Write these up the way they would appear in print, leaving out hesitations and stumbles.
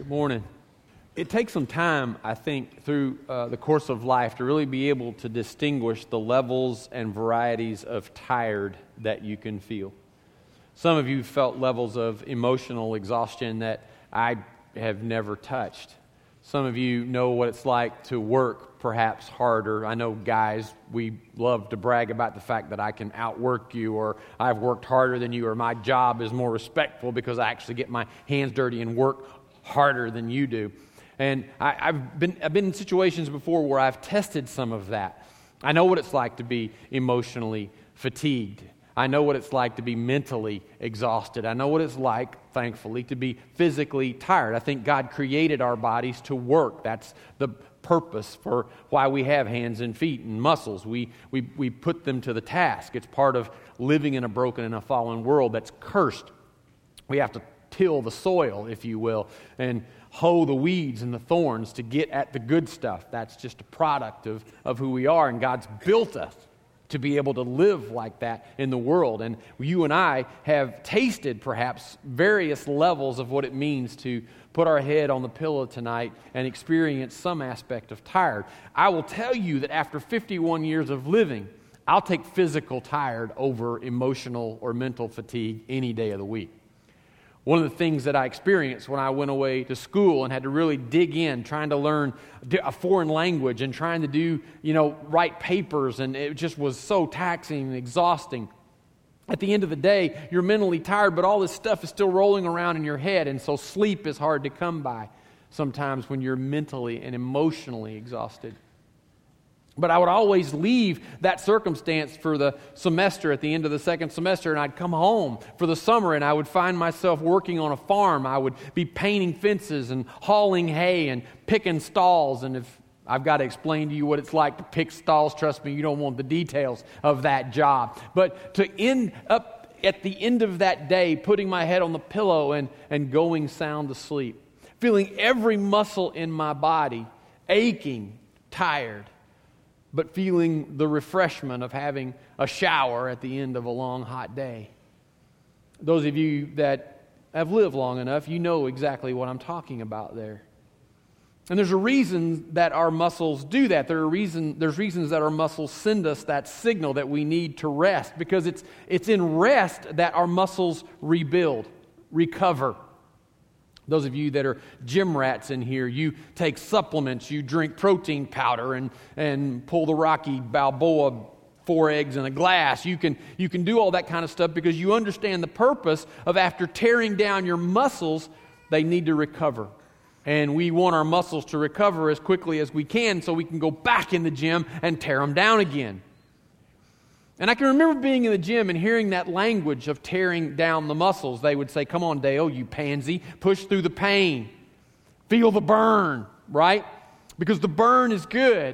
Morning. It takes some time, I think, through the course of life to really be able to distinguish the levels and varieties of tired that you can feel. Some of you felt levels of emotional exhaustion that I have never touched. Some of you know what it's like to work perhaps harder. I know guys, we love to brag about the fact that I can outwork you, or I've worked harder than you, or my job is more respectful because I actually get my hands dirty and work harder than you do. And I've been in situations before where I've tested some of that. I know what it's like to be emotionally fatigued. I know what it's like to be mentally exhausted. I know what it's like, thankfully, to be physically tired. I think God created our bodies to work. That's the purpose for why we have hands and feet and muscles. We put them to the task. It's part of living in a broken and a fallen world that's cursed. We have to till the soil, if you will, and hoe the weeds and the thorns to get at the good stuff. That's just a product of who we are, and God's built us to be able to live like that in the world. And you and I have tasted perhaps various levels of what it means to put our head on the pillow tonight and experience some aspect of tired. I will tell you that after 51 years of living, I'll take physical tired over emotional or mental fatigue any day of the week. One of the things that I experienced when I went away to school and had to really dig in, trying to learn a foreign language and trying to do, write papers, and it just was so taxing and exhausting. At the end of the day, you're mentally tired, but all this stuff is still rolling around in your head, and so sleep is hard to come by sometimes when you're mentally and emotionally exhausted. But I would always leave that circumstance for the semester at the end of the second semester, and I'd come home for the summer, and I would find myself working on a farm. I would be painting fences and hauling hay and picking stalls. And if I've got to explain to you what it's like to pick stalls, trust me, you don't want the details of that job. But to end up at the end of that day, putting my head on the pillow and going sound asleep, feeling every muscle in my body aching, tired, but feeling the refreshment of having a shower at the end of a long, hot day. Those of you that have lived long enough, you know exactly what I'm talking about there. And there's a reason that our muscles do that. There's reasons that our muscles send us that signal that we need to rest, because it's in rest that our muscles rebuild, recover. Those of you that are gym rats in here, you take supplements, you drink protein powder and pull the Rocky Balboa 4 eggs in a glass. You can do all that kind of stuff because you understand the purpose of, after tearing down your muscles, they need to recover. And we want our muscles to recover as quickly as we can so we can go back in the gym and tear them down again. And I can remember being in the gym and hearing that language of tearing down the muscles. They would say, "Come on, Dale, you pansy, push through the pain. Feel the burn," right? Because the burn is good.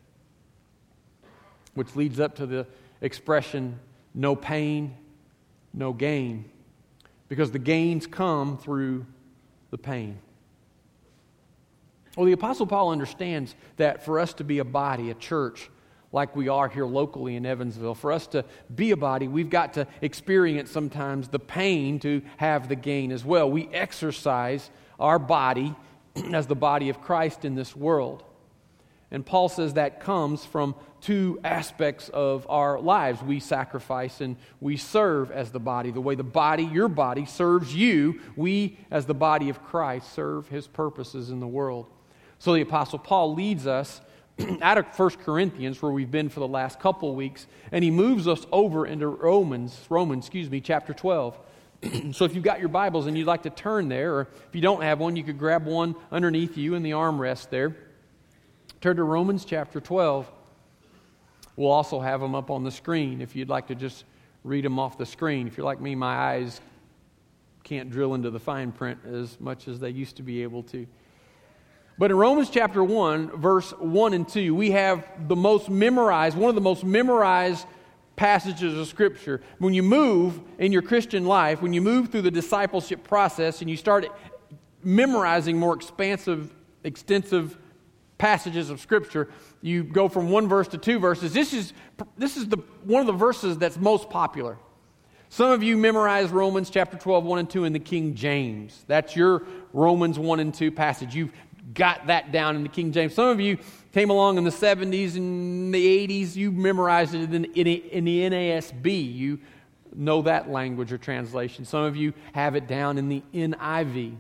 Which leads up to the expression, no pain, no gain. Because the gains come through the pain. Well, the Apostle Paul understands that for us to be a body, a church, like we are here locally in Evansville, for us to be a body, we've got to experience sometimes the pain to have the gain as well. We exercise our body as the body of Christ in this world. And Paul says that comes from two aspects of our lives. We sacrifice and we serve as the body. The way the body, your body, serves you, we as the body of Christ serve His purposes in the world. So the Apostle Paul leads us out of 1 Corinthians, where we've been for the last couple of weeks, and he moves us over into Romans, chapter 12. So if you've got your Bibles and you'd like to turn there, or if you don't have one, you could grab one underneath you in the armrest there. Turn to Romans chapter 12. We'll also have them up on the screen if you'd like to just read them off the screen. If you're like me, my eyes can't drill into the fine print as much as they used to be able to. But in Romans chapter 1, verse 1 and 2, we have one of the most memorized passages of Scripture. When you move in your Christian life, when you move through the discipleship process and you start memorizing more extensive passages of Scripture, you go from one verse to two verses. This is one of the verses that's most popular. Some of you memorized Romans chapter 12, 1 and 2 in the King James. That's your Romans 1 and 2 passage. You've got that down in the King James. Some of you came along in the 70s and the 80s. You memorized it in the NASB. You know that language or translation. Some of you have it down in the NIV.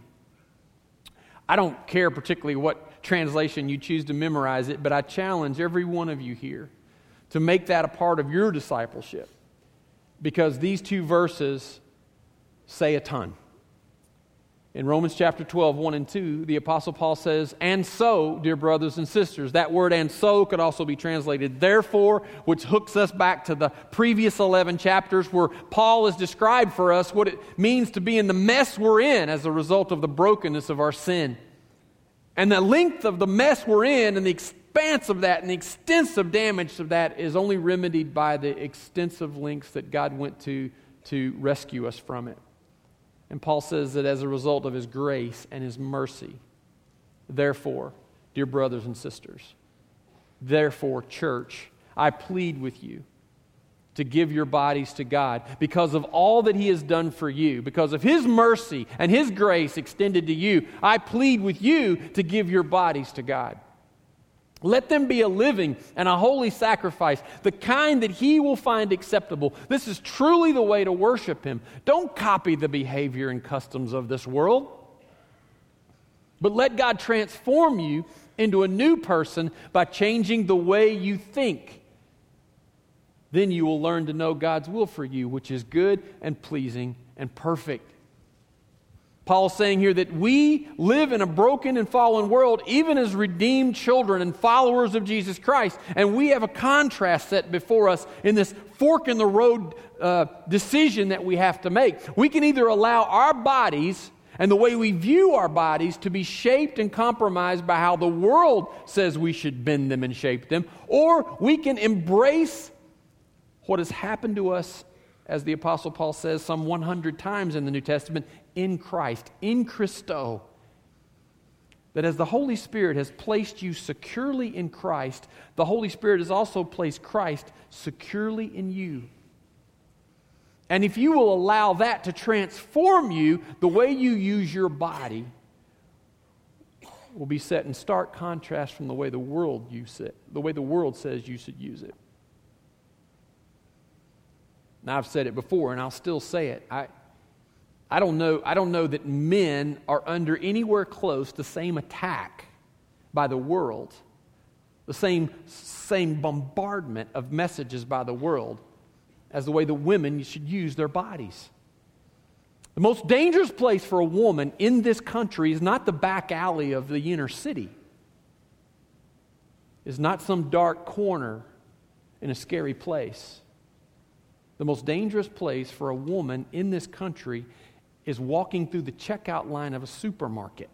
I don't care particularly what translation you choose to memorize it, but I challenge every one of you here to make that a part of your discipleship, because these two verses say a ton. In Romans chapter 12, 1 and 2, the Apostle Paul says, "And so, dear brothers and sisters," that word "and so" could also be translated "therefore," which hooks us back to the previous 11 chapters where Paul has described for us what it means to be in the mess we're in as a result of the brokenness of our sin. And the length of the mess we're in and the expanse of that and the extensive damage of that is only remedied by the extensive lengths that God went to rescue us from it. And Paul says that as a result of His grace and His mercy, therefore, dear brothers and sisters, therefore, church, I plead with you to give your bodies to God because of all that He has done for you, because of His mercy and His grace extended to you. I plead with you to give your bodies to God. Let them be a living and a holy sacrifice, the kind that He will find acceptable. This is truly the way to worship Him. Don't copy the behavior and customs of this world, but let God transform you into a new person by changing the way you think. Then you will learn to know God's will for you, which is good and pleasing and perfect. Paul's saying here that we live in a broken and fallen world, even as redeemed children and followers of Jesus Christ. And we have a contrast set before us in this fork-in-the-road decision that we have to make. We can either allow our bodies and the way we view our bodies to be shaped and compromised by how the world says we should bend them and shape them, or we can embrace what has happened to us, as the Apostle Paul says some 100 times in the New Testament, in Christ, in Christo. That as the Holy Spirit has placed you securely in Christ, the Holy Spirit has also placed Christ securely in you. And if you will allow that to transform you, the way you use your body will be set in stark contrast from the way the world says you should use it. Now, I've said it before, and I'll still say it. I don't know that men are under anywhere close the same attack by the world, the same bombardment of messages by the world as the way the women should use their bodies. The most dangerous place for a woman in this country is not the back alley of the inner city. It's not some dark corner in a scary place. The most dangerous place for a woman in this country is walking through the checkout line of a supermarket.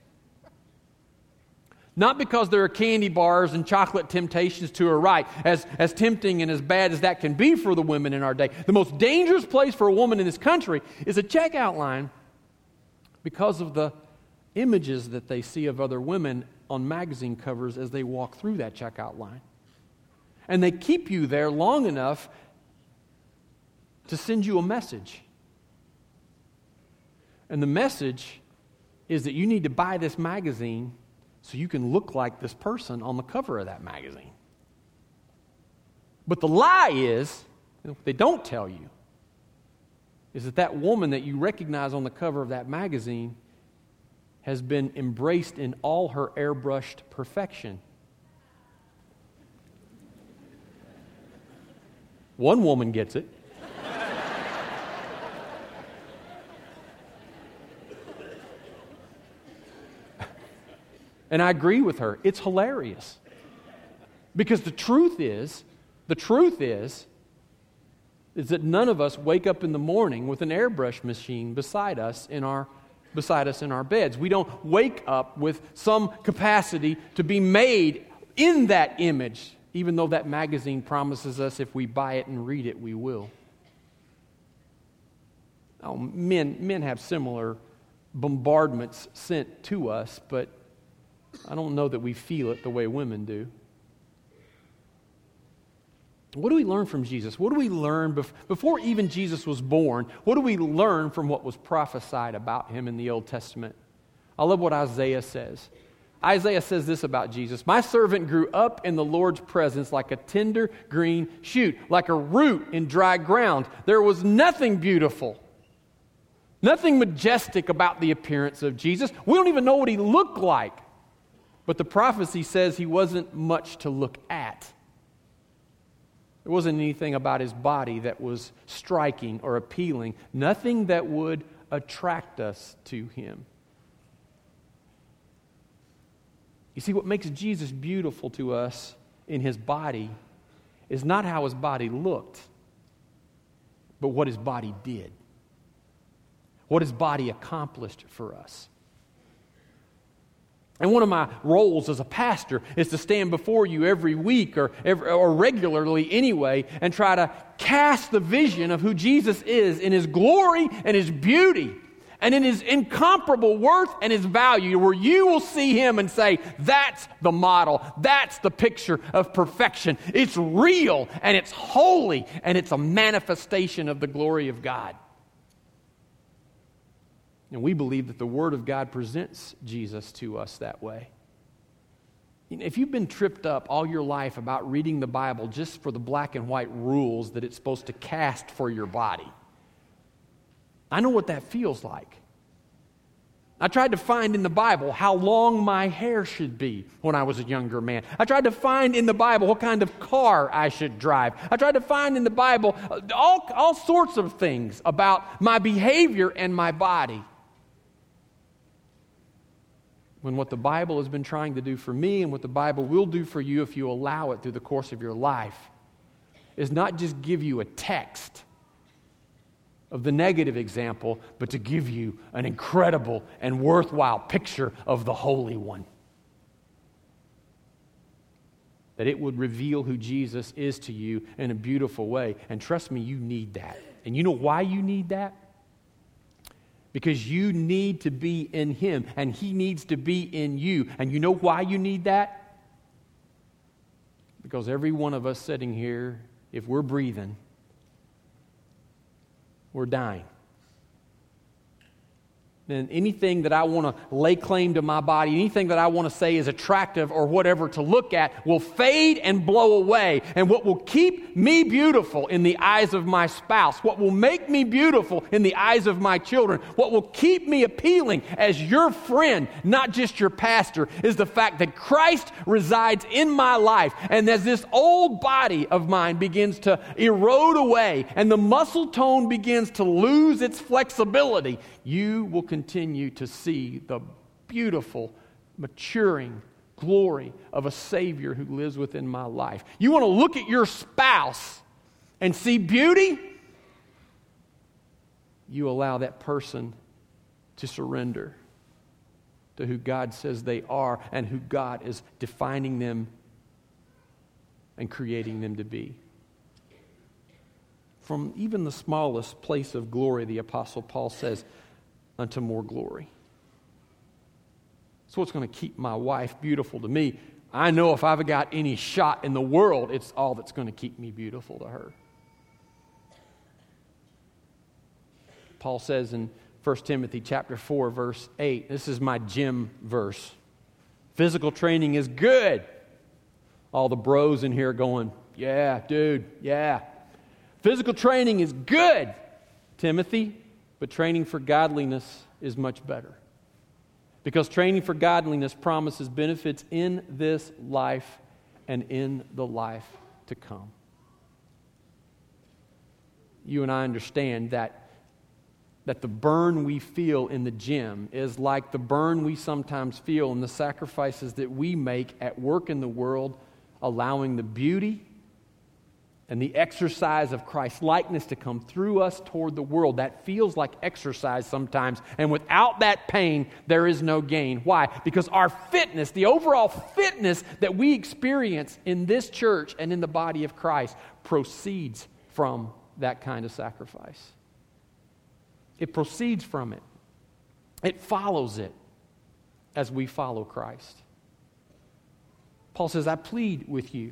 Not because there are candy bars and chocolate temptations to her right, as tempting and as bad as that can be for the women in our day. The most dangerous place for a woman in this country is a checkout line because of the images that they see of other women on magazine covers as they walk through that checkout line. And they keep you there long enough to send you a message. And the message is that you need to buy this magazine so you can look like this person on the cover of that magazine. But the lie is, what they don't tell you, is that woman that you recognize on the cover of that magazine has been embraced in all her airbrushed perfection. One woman gets it. And I agree with her. It's hilarious. Because the truth is that none of us wake up in the morning with an airbrush machine beside us in our beds. We don't wake up with some capacity to be made in that image, even though that magazine promises us if we buy it and read it, we will. Oh, men have similar bombardments sent to us, but I don't know that we feel it the way women do. What do we learn from Jesus? What do we learn before even Jesus was born? What do we learn from what was prophesied about him in the Old Testament? I love what Isaiah says. Isaiah says this about Jesus: "My servant grew up in the Lord's presence like a tender green shoot, like a root in dry ground. There was nothing beautiful, nothing majestic about the appearance of Jesus." We don't even know what he looked like. But the prophecy says he wasn't much to look at. There wasn't anything about his body that was striking or appealing, nothing that would attract us to him. You see, what makes Jesus beautiful to us in his body is not how his body looked, but what his body did, what his body accomplished for us. And one of my roles as a pastor is to stand before you every week or regularly anyway and try to cast the vision of who Jesus is in his glory and his beauty and in his incomparable worth and his value, where you will see him and say, that's the model, that's the picture of perfection. It's real and it's holy and it's a manifestation of the glory of God. And we believe that the Word of God presents Jesus to us that way. If you've been tripped up all your life about reading the Bible just for the black and white rules that it's supposed to cast for your body, I know what that feels like. I tried to find in the Bible how long my hair should be when I was a younger man. I tried to find in the Bible what kind of car I should drive. I tried to find in the Bible all sorts of things about my behavior and my body. When what the Bible has been trying to do for me and what the Bible will do for you if you allow it through the course of your life is not just give you a text of the negative example, but to give you an incredible and worthwhile picture of the Holy One. That it would reveal who Jesus is to you in a beautiful way. And trust me, you need that. And you know why you need that? Because you need to be in him, and he needs to be in you. And you know why you need that? Because every one of us sitting here, if we're breathing, we're dying. And anything that I want to lay claim to my body, anything that I want to say is attractive or whatever to look at will fade and blow away. And what will keep me beautiful in the eyes of my spouse, what will make me beautiful in the eyes of my children, what will keep me appealing as your friend, not just your pastor, is the fact that Christ resides in my life. And as this old body of mine begins to erode away and the muscle tone begins to lose its flexibility, you will continue to see the beautiful, maturing glory of a Savior who lives within my life. You want to look at your spouse and see beauty? You allow that person to surrender to who God says they are and who God is defining them and creating them to be. From even the smallest place of glory, the Apostle Paul says, unto more glory. So what's going to keep my wife beautiful to me? I know if I've got any shot in the world, it's all that's going to keep me beautiful to her. Paul says in 1 Timothy chapter 4, verse 8, this is my gym verse. Physical training is good. All the bros in here going, yeah, dude, yeah. Physical training is good, Timothy. But training for godliness is much better. Because training for godliness promises benefits in this life and in the life to come. You and I understand that the burn we feel in the gym is like the burn we sometimes feel in the sacrifices that we make at work in the world, allowing the beauty and the exercise of Christ's likeness to come through us toward the world. That feels like exercise sometimes. And without that pain, there is no gain. Why? Because our fitness, the overall fitness that we experience in this church and in the body of Christ, proceeds from that kind of sacrifice. It proceeds from it. It follows it as we follow Christ. Paul says, I plead with you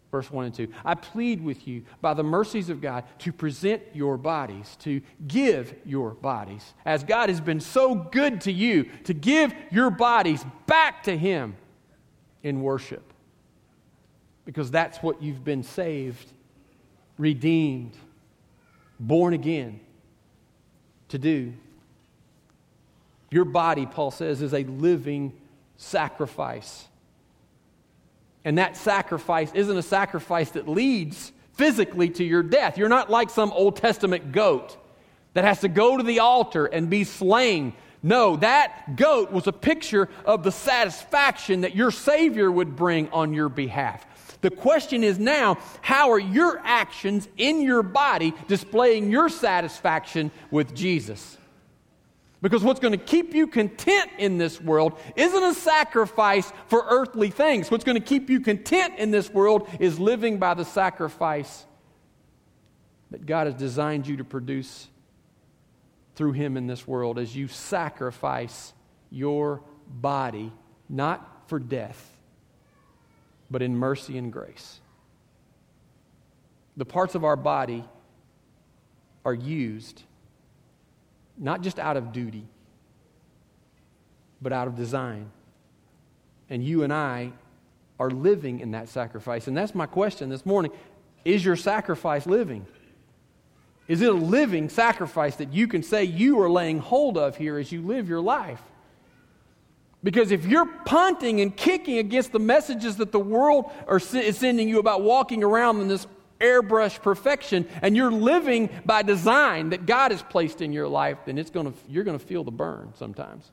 Verse 1 and 2. I plead with you by the mercies of God to present your bodies, to give your bodies, as God has been so good to you, to give your bodies back to Him in worship. Because that's what you've been saved, redeemed, born again to do. Your body, Paul says, is a living sacrifice. And that sacrifice isn't a sacrifice that leads physically to your death. You're not like some Old Testament goat that has to go to the altar and be slain. No, that goat was a picture of the satisfaction that your Savior would bring on your behalf. The question is now, how are your actions in your body displaying your satisfaction with Jesus? Because what's going to keep you content in this world isn't a sacrifice for earthly things. What's going to keep you content in this world is living by the sacrifice that God has designed you to produce through Him in this world as you sacrifice your body, not for death, but in mercy and grace. The parts of our body are used not just out of duty, but out of design. And you and I are living in that sacrifice. And that's my question this morning. Is your sacrifice living? Is it a living sacrifice that you can say you are laying hold of here as you live your life? Because if you're punting and kicking against the messages that the world is sending you about walking around in this airbrush perfection, and you're living by design that God has placed in your life, then you're going to feel the burn sometimes.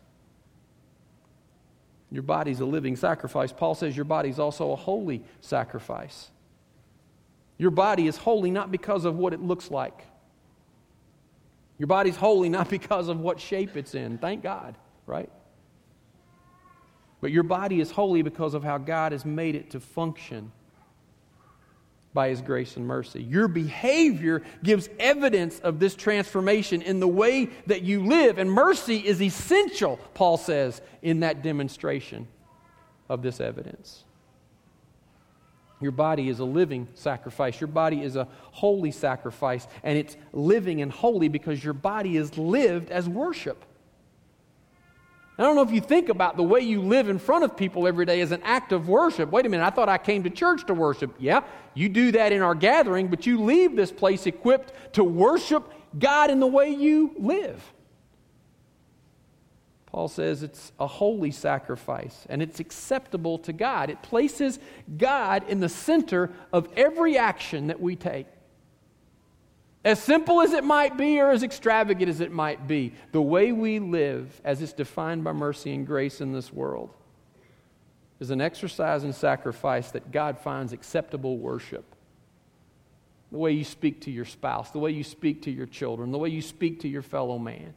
Your body's a living sacrifice. Paul says your body's also a holy sacrifice. Your body is holy not because of what it looks like. Your body's holy not because of what shape it's in. Thank God, right? But your body is holy because of how God has made it to function by His grace and mercy. Your behavior gives evidence of this transformation in the way that you live. And mercy is essential, Paul says, in that demonstration of this evidence. Your body is a living sacrifice. Your body is a holy sacrifice. And it's living and holy because your body is lived as worship. I don't know if you think about the way you live in front of people every day as an act of worship. Wait a minute, I thought I came to church to worship. Yeah, you do that in our gathering, but you leave this place equipped to worship God in the way you live. Paul says it's a holy sacrifice, and it's acceptable to God. It places God in the center of every action that we take. As simple as it might be or as extravagant as it might be, the way we live as it's defined by mercy and grace in this world is an exercise and sacrifice that God finds acceptable worship. The way you speak to your spouse, the way you speak to your children, the way you speak to your fellow man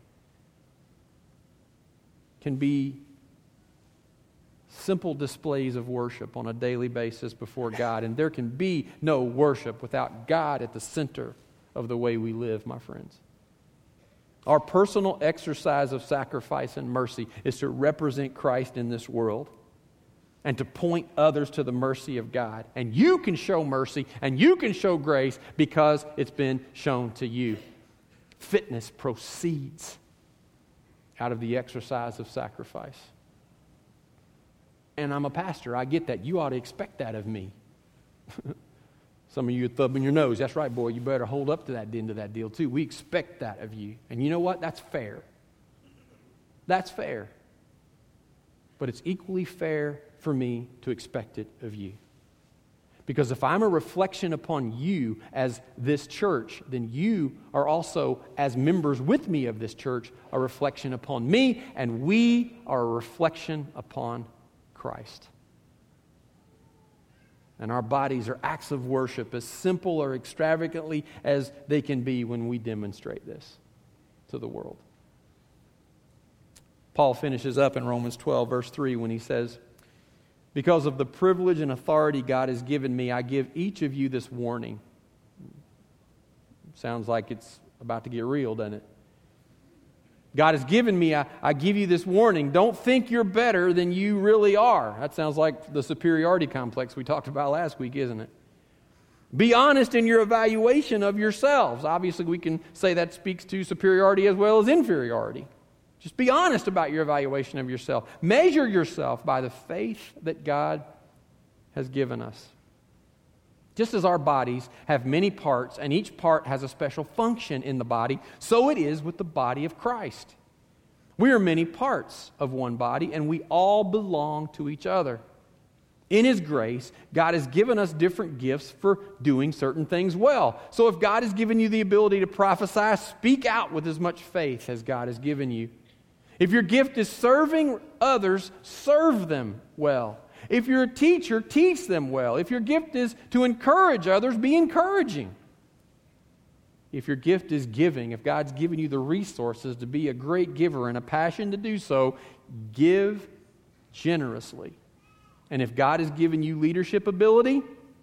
can be simple displays of worship on a daily basis before God. And there can be no worship without God at the center of the way we live, my friends. Our personal exercise of sacrifice and mercy is to represent Christ in this world and to point others to the mercy of God. And you can show mercy and you can show grace because it's been shown to you. Fitness proceeds out of the exercise of sacrifice. And I'm a pastor. I get that. You ought to expect that of me. Some of you are thumbing your nose. That's right, boy. You better hold up to that end of that deal, too. We expect that of you. And you know what? That's fair. That's fair. But it's equally fair for me to expect it of you. Because if I'm a reflection upon you as this church, then you are also, as members with me of this church, a reflection upon me, and we are a reflection upon Christ. And our bodies are acts of worship, as simple or extravagantly as they can be when we demonstrate this to the world. Paul finishes up in Romans 12, verse 3, when he says, "Because of the privilege and authority God has given me, I give each of you this warning." Sounds like it's about to get real, doesn't it? God has given me, I give you this warning. Don't think you're better than you really are. That sounds like the superiority complex we talked about last week, isn't it? Be honest in your evaluation of yourselves. Obviously, we can say that speaks to superiority as well as inferiority. Just be honest about your evaluation of yourself. Measure yourself by the faith that God has given us. Just as our bodies have many parts, and each part has a special function in the body, so it is with the body of Christ. We are many parts of one body, and we all belong to each other. In His grace, God has given us different gifts for doing certain things well. So if God has given you the ability to prophesy, speak out with as much faith as God has given you. If your gift is serving others, serve them well. If you're a teacher, teach them well. If your gift is to encourage others, be encouraging. If your gift is giving, if God's given you the resources to be a great giver and a passion to do so, give generously. And if God has given you leadership ability,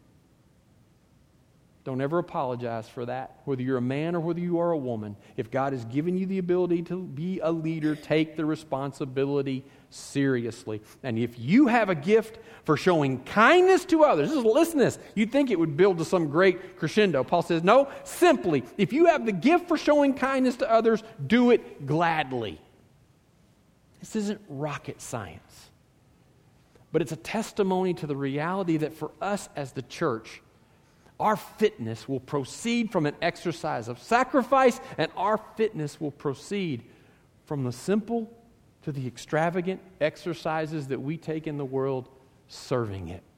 don't ever apologize for that, whether you're a man or whether you are a woman. If God has given you the ability to be a leader, take the responsibility seriously. And if you have a gift for showing kindness to others, listen to this, you'd think it would build to some great crescendo. Paul says, no, simply, if you have the gift for showing kindness to others, do it gladly. This isn't rocket science. But it's a testimony to the reality that for us as the church, our fitness will proceed from an exercise of sacrifice, and our fitness will proceed from the simple to the extravagant exercises that we take in the world, serving it.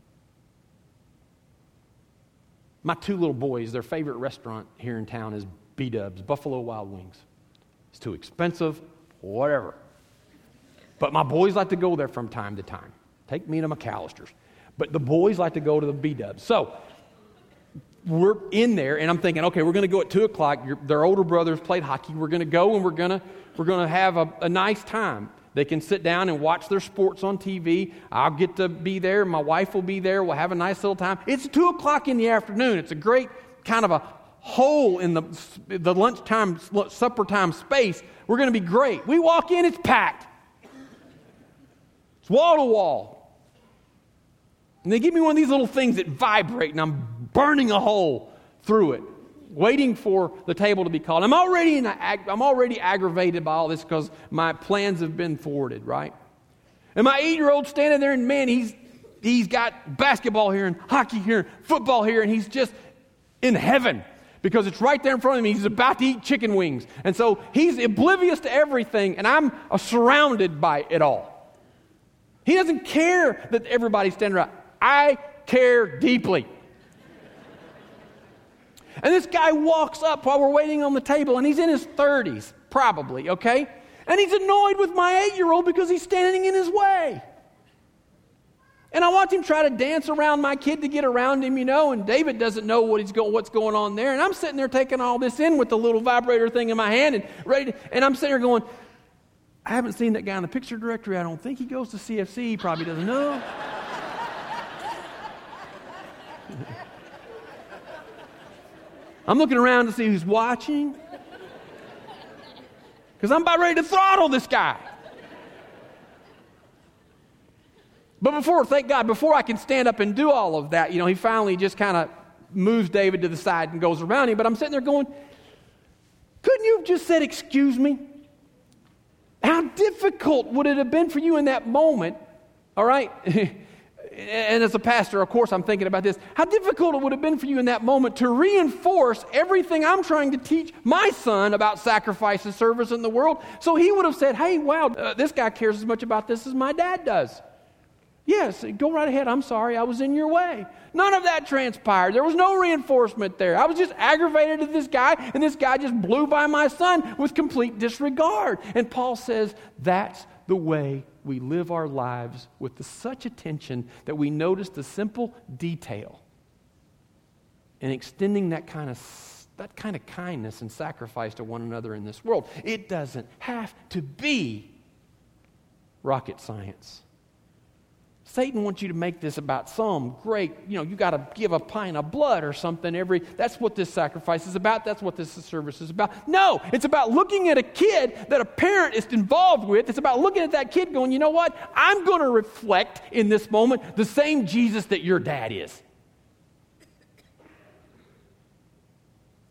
My two little boys, their favorite restaurant here in town is B-Dubs, Buffalo Wild Wings. It's too expensive, whatever. But my boys like to go there from time to time. Take me to McAllister's. But the boys like to go to the B-Dubs. So we're in there, and I'm thinking, okay, we're going to go at 2 o'clock. Their older brothers played hockey. We're going to go, and we're going to have a nice time. They can sit down and watch their sports on TV. I'll get to be there. My wife will be there. We'll have a nice little time. It's 2 o'clock in the afternoon. It's a great kind of a hole in the lunchtime, supper time space. We're going to be great. We walk in, it's packed. It's wall to wall. And they give me one of these little things that vibrate, and I'm burning a hole through it, waiting for the table to be called. I'm already aggravated by all this because my plans have been thwarted, right? And my 8-year-old standing there, and man, he's got basketball here and hockey here, football here, and he's just in heaven because it's right there in front of him. He's about to eat chicken wings. And so he's oblivious to everything, and I'm surrounded by it all. He doesn't care that everybody's standing around. I care deeply. And this guy walks up while we're waiting on the table, and he's in his 30s, probably, okay? And he's annoyed with my 8-year-old because he's standing in his way. And I watch him try to dance around my kid to get around him, and David doesn't know what's going on there. And I'm sitting there taking all this in with the little vibrator thing in my hand and I'm sitting there going, I haven't seen that guy in the picture directory. I don't think he goes to CFC. He probably doesn't know. I'm looking around to see who's watching because I'm about ready to throttle this guy. But thank God, before I can stand up and do all of that, he finally just kind of moves David to the side and goes around him. But I'm sitting there going, couldn't you have just said, excuse me? How difficult would it have been for you in that moment, all right? And as a pastor, of course, I'm thinking about this. How difficult it would have been for you in that moment to reinforce everything I'm trying to teach my son about sacrifice and service in the world. So he would have said, hey, wow, this guy cares as much about this as my dad does. Yes, go right ahead. I'm sorry, I was in your way. None of that transpired. There was no reinforcement there. I was just aggravated at this guy, and this guy just blew by my son with complete disregard. And Paul says that's the way we live our lives with such attention that we notice the simple detail and extending that kind of kindness and sacrifice to one another in this world. It doesn't have to be rocket science. Satan wants you to make this about some great, you got to give a pint of blood or something that's what this sacrifice is about. That's what this service is about. No, it's about looking at a kid that a parent is involved with. It's about looking at that kid going, you know what? I'm going to reflect in this moment the same Jesus that your dad is.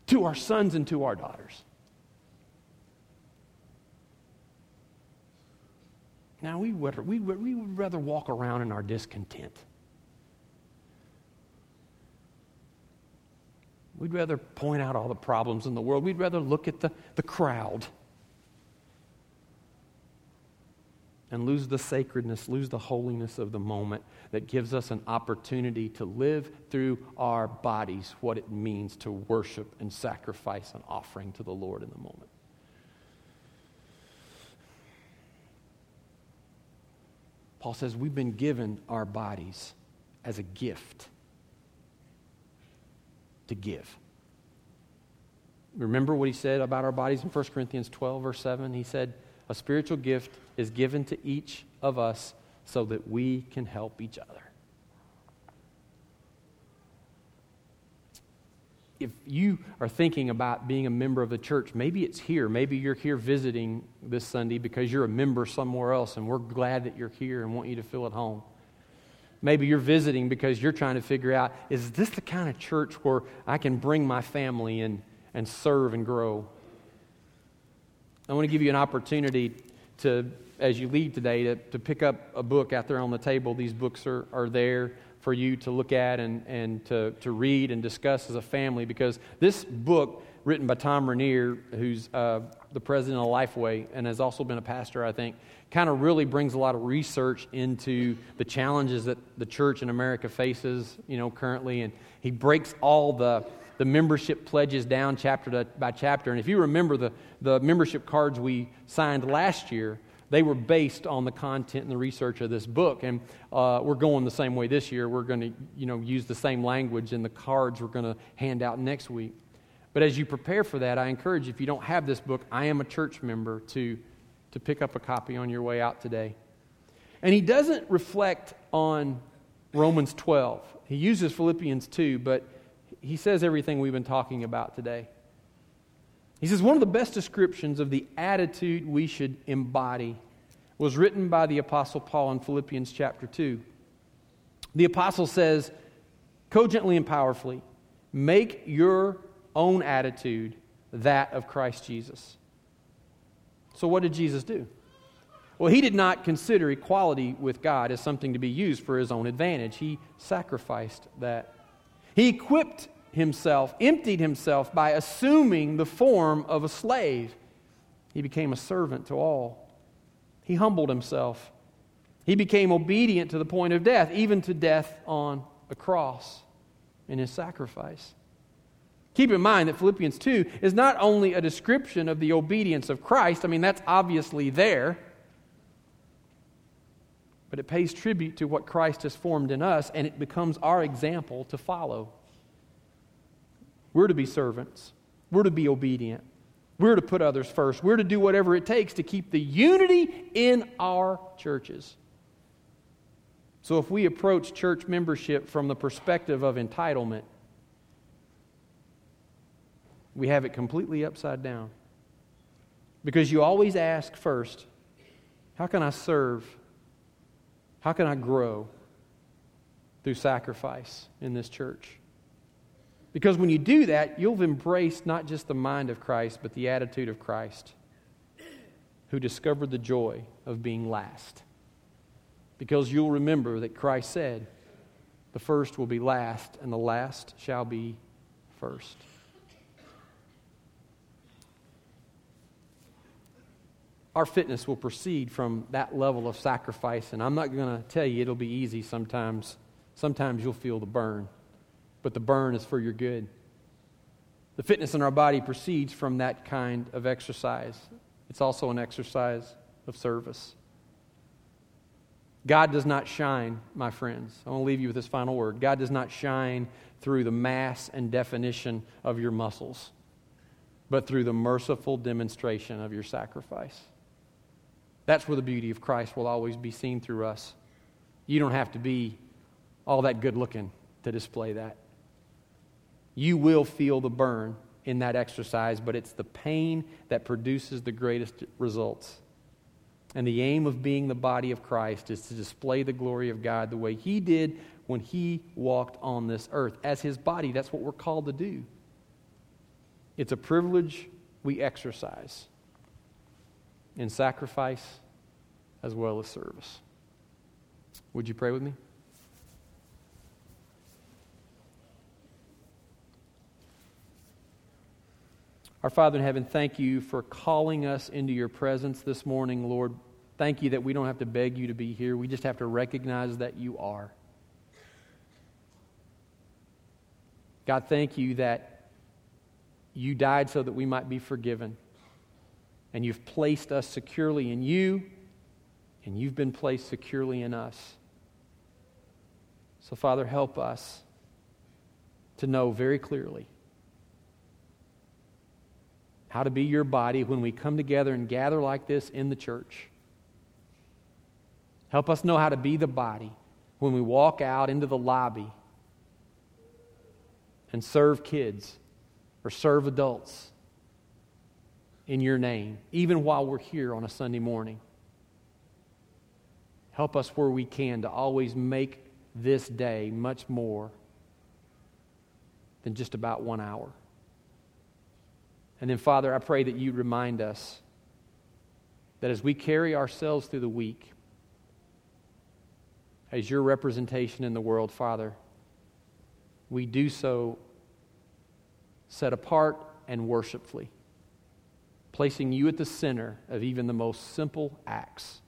to our sons and to our daughters. Now, we would rather walk around in our discontent. We'd rather point out all the problems in the world. We'd rather look at the crowd and lose the sacredness, lose the holiness of the moment that gives us an opportunity to live through our bodies what it means to worship and sacrifice an offering to the Lord in the moment. Paul says we've been given our bodies as a gift to give. Remember what he said about our bodies in 1 Corinthians 12, verse 7? He said, a spiritual gift is given to each of us so that we can help each other. If you are thinking about being a member of the church, maybe it's here. Maybe you're here visiting this Sunday because you're a member somewhere else, and we're glad that you're here and want you to feel at home. Maybe you're visiting because you're trying to figure out, is this the kind of church where I can bring my family and serve and grow? I want to give you an opportunity to, as you leave today, to pick up a book out there on the table. These books are there for you to look at and to read and discuss as a family, because this book, written by Tom Rainier, who's the president of Lifeway and has also been a pastor, I think, kind of really brings a lot of research into the challenges that the church in America faces, currently. And he breaks all the membership pledges down chapter by chapter. And if you remember the membership cards we signed last year, they were based on the content and the research of this book. And we're going the same way this year. We're going to, use the same language in the cards we're going to hand out next week. But as you prepare for that, I encourage you, if you don't have this book, I Am a Church Member, to pick up a copy on your way out today. And he doesn't reflect on Romans 12. He uses Philippians 2, but he says everything we've been talking about today. He says one of the best descriptions of the attitude we should embody was written by the Apostle Paul in Philippians chapter 2. The Apostle says, cogently and powerfully, make your own attitude that of Christ Jesus. So what did Jesus do? Well, he did not consider equality with God as something to be used for his own advantage. He sacrificed that. He emptied himself by assuming the form of a slave. He became a servant to all. He humbled himself. He became obedient to the point of death, even to death on a cross in his sacrifice. Keep in mind that Philippians 2 is not only a description of the obedience of Christ. I mean, that's obviously there. But it pays tribute to what Christ has formed in us, and it becomes our example to follow. We're to be servants. We're to be obedient. We're to put others first. We're to do whatever it takes to keep the unity in our churches. So if we approach church membership from the perspective of entitlement, we have it completely upside down. Because you always ask first, how can I serve? How can I grow through sacrifice in this church? Because when you do that, you'll have embraced not just the mind of Christ, but the attitude of Christ, who discovered the joy of being last. Because you'll remember that Christ said, the first will be last, and the last shall be first. Our fitness will proceed from that level of sacrifice, and I'm not going to tell you it'll be easy sometimes. Sometimes you'll feel the burn, but the burn is for your good. The fitness in our body proceeds from that kind of exercise. It's also an exercise of service. God does not shine, my friends. I want to leave you with this final word. God does not shine through the mass and definition of your muscles, but through the merciful demonstration of your sacrifice. That's where the beauty of Christ will always be seen through us. You don't have to be all that good looking to display that. You will feel the burn in that exercise, but it's the pain that produces the greatest results. And the aim of being the body of Christ is to display the glory of God the way He did when He walked on this earth. As His body, that's what we're called to do. It's a privilege we exercise in sacrifice as well as service. Would you pray with me? Our Father in heaven, thank you for calling us into your presence this morning, Lord. Thank you that we don't have to beg you to be here. We just have to recognize that you are. God, thank you that you died so that we might be forgiven. And you've placed us securely in you, and you've been placed securely in us. So, Father, help us to know very clearly how to be your body when we come together and gather like this in the church. Help us know how to be the body when we walk out into the lobby and serve kids or serve adults in your name, even while we're here on a Sunday morning. Help us where we can to always make this day much more than just about 1 hour. And then, Father, I pray that you remind us that as we carry ourselves through the week, as your representation in the world, Father, we do so set apart and worshipfully, placing you at the center of even the most simple acts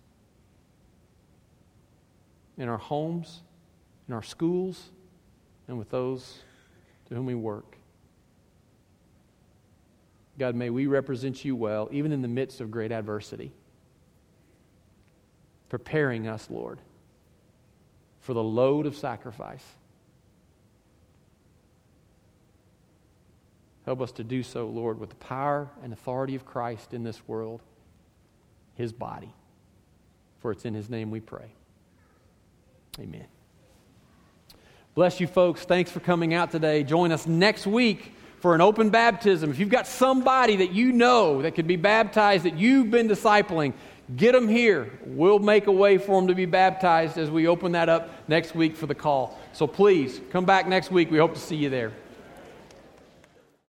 in our homes, in our schools, and with those to whom we work. God, may we represent you well, even in the midst of great adversity, preparing us, Lord, for the load of sacrifice. Help us to do so, Lord, with the power and authority of Christ in this world, his body. For it's in his name we pray. Amen. Bless you, folks. Thanks for coming out today. Join us next week for an open baptism. If you've got somebody that you know that could be baptized, that you've been discipling, get them here. We'll make a way for them to be baptized as we open that up next week for the call. So please, come back next week. We hope to see you there.